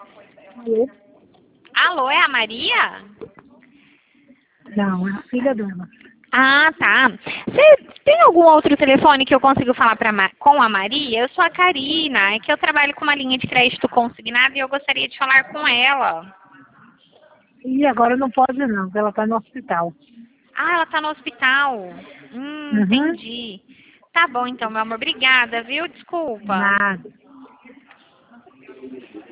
Alô? Alô, é a Maria? Não, é a filha dela. Ah, tá. Você tem algum outro telefone que eu consigo falar com a Maria? Eu sou a Karina, é que eu trabalho com uma linha de crédito consignada e eu gostaria de falar com ela. E agora não pode não, porque ela está no hospital. Ah, ela tá no hospital. Uhum. Entendi. Tá bom então, meu amor. Obrigada, viu? Desculpa. Nada.